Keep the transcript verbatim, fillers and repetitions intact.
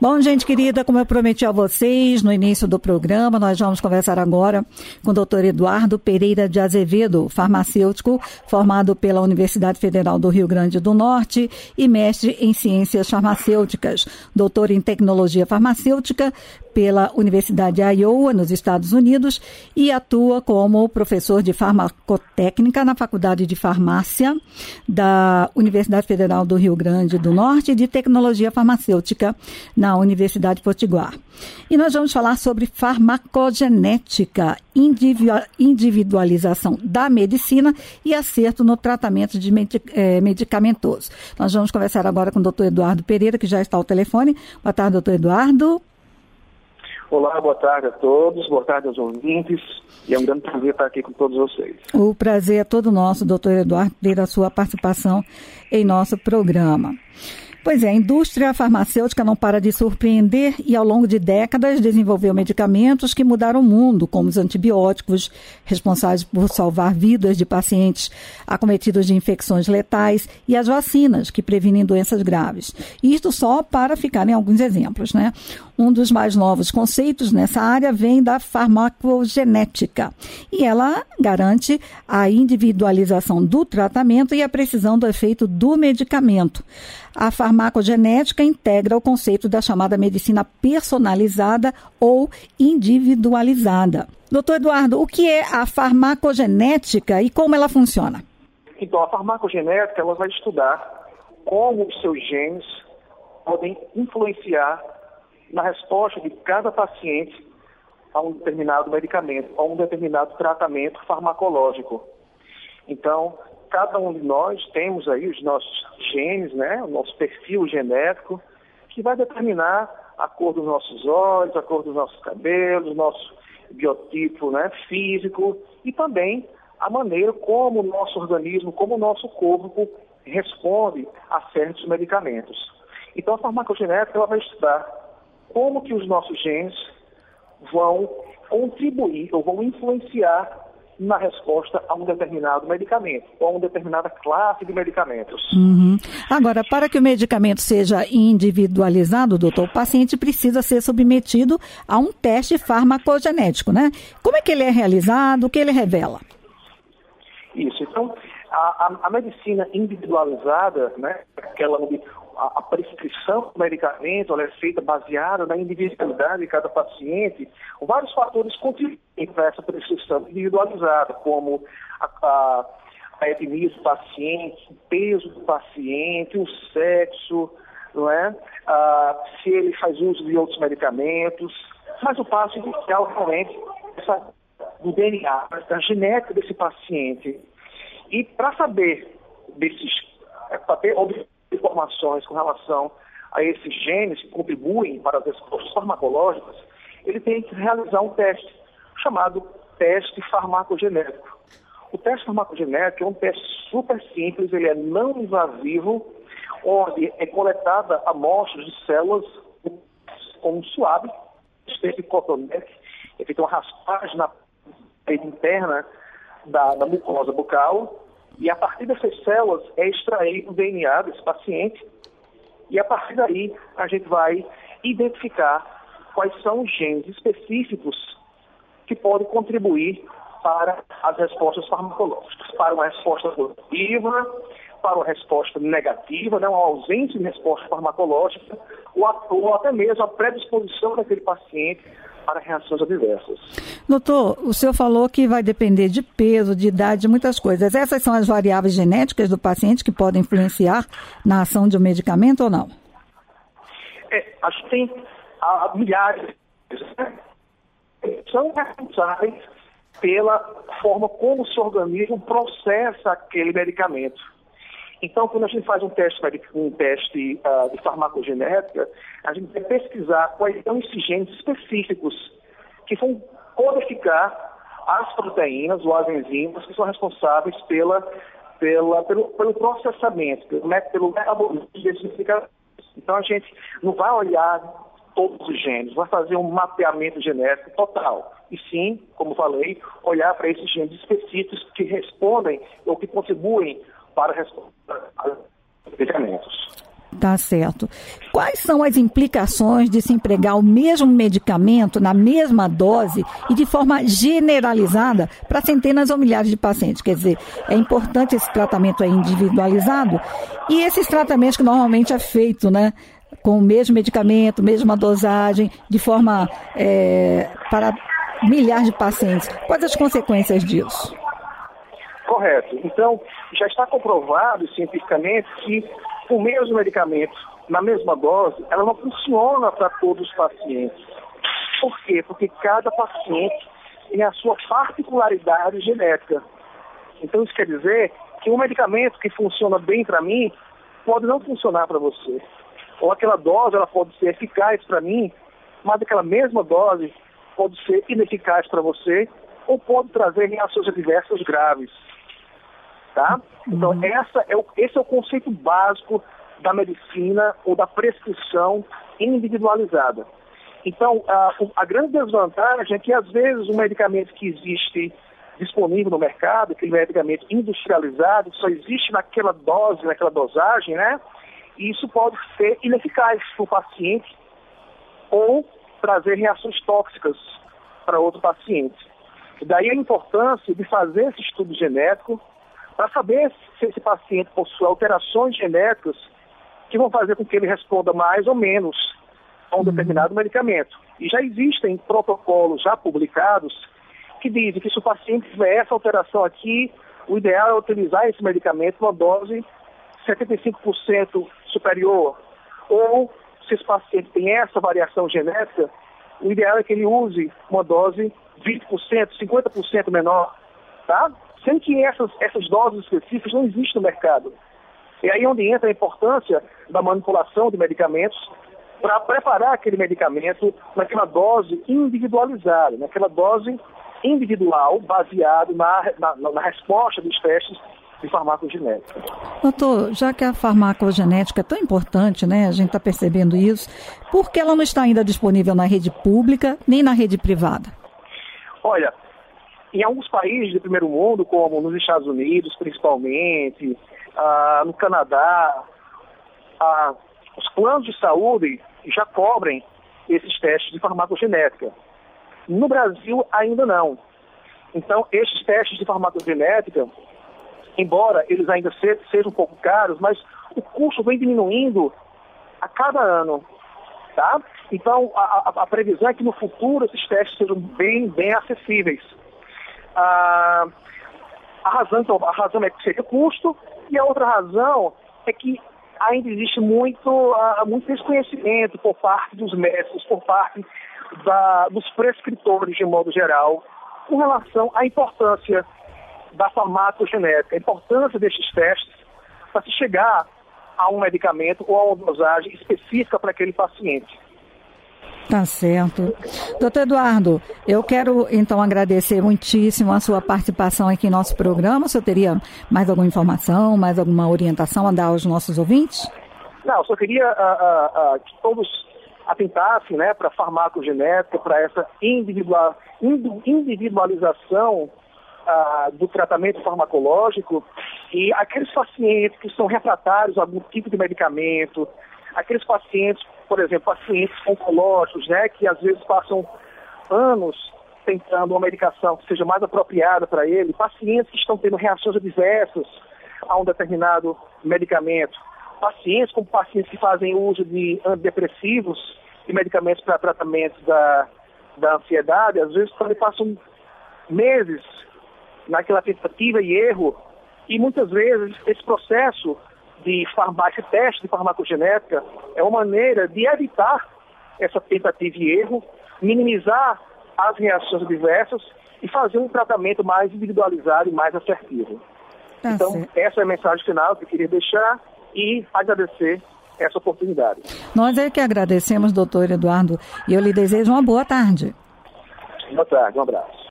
Bom, gente querida, como eu prometi a vocês no início do programa, nós vamos conversar agora com o doutor Eduardo Pereira de Azevedo, farmacêutico, formado pela Universidade Federal do Rio Grande do Norte e mestre em ciências farmacêuticas, doutor em tecnologia farmacêutica pela Universidade Iowa, nos Estados Unidos, e atua como professor de farmacotécnica na Faculdade de Farmácia da Universidade Federal do Rio Grande do Norte e de tecnologia farmacêutica na Universidade Potiguar. E nós vamos falar sobre farmacogenética, individualização da medicina e acerto no tratamento de medic- eh, medicamentoso. Nós vamos conversar agora com o doutor Eduardo Pereira, que já está ao telefone. Boa tarde, doutor Eduardo. Olá, boa tarde a todos, boa tarde aos ouvintes, e é um grande prazer estar aqui com todos vocês. O prazer é todo nosso, doutor Eduardo, ter a sua participação em nosso programa. Pois é, a indústria farmacêutica não para de surpreender e ao longo de décadas desenvolveu medicamentos que mudaram o mundo, como os antibióticos, responsáveis por salvar vidas de pacientes acometidos de infecções letais, e as vacinas, que previnem doenças graves. Isto só para ficar em alguns exemplos, né? Um dos mais novos conceitos nessa área vem da farmacogenética, e ela garante a individualização do tratamento e a precisão do efeito do medicamento. A farmacogenética integra o conceito da chamada medicina personalizada ou individualizada. Doutor Eduardo, o que é a farmacogenética e como ela funciona? Então, a farmacogenética ela vai estudar como os seus genes podem influenciar na resposta de cada paciente a um determinado medicamento, a um determinado tratamento farmacológico. Então, cada um de nós temos aí os nossos genes, né, o nosso perfil genético, que vai determinar a cor dos nossos olhos, a cor dos nossos cabelos, nosso biotipo, né, físico, e também a maneira como o nosso organismo, como o nosso corpo responde a certos medicamentos. Então, a farmacogenética ela vai estudar como que os nossos genes vão contribuir ou vão influenciar na resposta a um determinado medicamento, ou a uma determinada classe de medicamentos. Uhum. Agora, para que o medicamento seja individualizado, doutor, o paciente precisa ser submetido a um teste farmacogenético, né? Como é que ele é realizado? O que ele revela? Isso. Então, a, a, a medicina individualizada, né, aquela onde a, a prescrição do medicamento ela é feita baseada na individualidade de cada paciente, vários fatores contribuem para essa prescrição individualizada, como a, a, a etnia do paciente, o peso do paciente, o sexo, não é? Ah, se ele faz uso de outros medicamentos. Mas o passo inicial realmente é essa, do D N A, da genética desse paciente. E para saber desses, para ter informações com relação a esses genes que contribuem para as respostas farmacológicas, ele tem que realizar um teste chamado teste farmacogenético. O teste farmacogenético é um teste super simples, ele é não invasivo, onde é coletada amostras de células com um suave, de cotonete, é feita uma raspagem na parede interna da, da mucosa bucal, e a partir dessas células é extraído o D N A desse paciente, e a partir daí a gente vai identificar quais são os genes específicos que podem contribuir para as respostas farmacológicas, para uma resposta positiva, para uma resposta negativa, né, uma ausência de resposta farmacológica, ou, a, ou até mesmo a predisposição daquele paciente para reações adversas. Doutor, o senhor falou que vai depender de peso, de idade, de muitas coisas. Essas são as variáveis genéticas do paciente que podem influenciar na ação de um medicamento ou não? É, acho que tem há milhares, né? São responsáveis pela forma como o seu organismo processa aquele medicamento. Então, quando a gente faz um teste, um teste uh, de farmacogenética, a gente vai pesquisar quais são esses genes específicos que vão codificar as proteínas ou as enzimas que são responsáveis pela, pela, pelo, pelo processamento, pelo, pelo metabolismo desses medicamentos. Então, a gente não vai olhar todos os genes, vai fazer um mapeamento genético total. E sim, como falei, olhar para esses genes específicos que respondem ou que contribuem para a resposta aos medicamentos. Tá certo. Quais são as implicações de se empregar o mesmo medicamento na mesma dose e de forma generalizada para centenas ou milhares de pacientes? Quer dizer, é importante esse tratamento aí individualizado e esses tratamentos que normalmente é feito, né, com o mesmo medicamento, mesma dosagem, de forma é, para milhares de pacientes. Quais as consequências disso? Correto. Então, já está comprovado cientificamente que o mesmo medicamento, na mesma dose, ela não funciona para todos os pacientes. Por quê? Porque cada paciente tem a sua particularidade genética. Então, isso quer dizer que um medicamento que funciona bem para mim pode não funcionar para você. Ou aquela dose ela pode ser eficaz para mim, mas aquela mesma dose pode ser ineficaz para você ou pode trazer reações adversas graves. Tá? Então, uhum. essa é o, esse é o conceito básico da medicina ou da prescrição individualizada. Então, a, a grande desvantagem é que, às vezes, o medicamento que existe disponível no mercado, aquele medicamento industrializado, só existe naquela dose, naquela dosagem, né? E isso pode ser ineficaz para o paciente ou trazer reações tóxicas para outro paciente. Daí a importância de fazer esse estudo genético para saber se esse paciente possui alterações genéticas que vão fazer com que ele responda mais ou menos a um determinado medicamento. E já existem protocolos já publicados que dizem que se o paciente tiver essa alteração aqui, o ideal é utilizar esse medicamento numa dose setenta e cinco por cento superior. Ou, se esse paciente tem essa variação genética, o ideal é que ele use uma dose vinte por cento, cinquenta por cento menor, tá? Sendo que essas, essas doses específicas não existem no mercado. E aí é onde entra a importância da manipulação de medicamentos para preparar aquele medicamento naquela dose individualizada, naquela dose individual, baseado na, na, na resposta dos testes de farmacogenética. Doutor, já que a farmacogenética é tão importante, né, a gente está percebendo isso, por que ela não está ainda disponível na rede pública nem na rede privada? Olha, em alguns países do primeiro mundo, como nos Estados Unidos, principalmente, ah, no Canadá, ah, os planos de saúde já cobrem esses testes de farmacogenética. No Brasil, ainda não. Então, esses testes de farmacogenética, embora eles ainda se, sejam um pouco caros, mas o custo vem diminuindo a cada ano, tá? Então, a, a, a previsão é que no futuro esses testes sejam bem, bem acessíveis. Ah, a, razão, então, a razão é que seria custo, e a outra razão é que ainda existe muito, uh, muito desconhecimento por parte dos médicos, por parte da, dos prescritores, de modo geral, com relação à importância da farmacogenética, a importância destes testes para se chegar a um medicamento ou a uma dosagem específica para aquele paciente. Tá certo. Doutor Eduardo, eu quero então agradecer muitíssimo a sua participação aqui em nosso programa. O senhor teria mais alguma informação, mais alguma orientação a dar aos nossos ouvintes? Não, eu só queria uh, uh, uh, que todos atentassem, né, para a farmacogenética, para essa individual, individualização uh, do tratamento farmacológico, e aqueles pacientes que são refratários a algum tipo de medicamento, aqueles pacientes, por exemplo, pacientes oncológicos, né, que às vezes passam anos tentando uma medicação que seja mais apropriada para ele, pacientes que estão tendo reações adversas a um determinado medicamento, pacientes como pacientes que fazem uso de antidepressivos e medicamentos para tratamento da, da ansiedade, às vezes também passam meses naquela tentativa e erro, e muitas vezes esse processo de farmácia, teste de farmacogenética é uma maneira de evitar essa tentativa e erro, minimizar as reações adversas e fazer um tratamento mais individualizado e mais assertivo. Tá então, certo. Essa é a mensagem final que eu queria deixar e agradecer essa oportunidade. Nós é que agradecemos, doutor Eduardo, e eu lhe desejo uma boa tarde. Boa tarde, um abraço.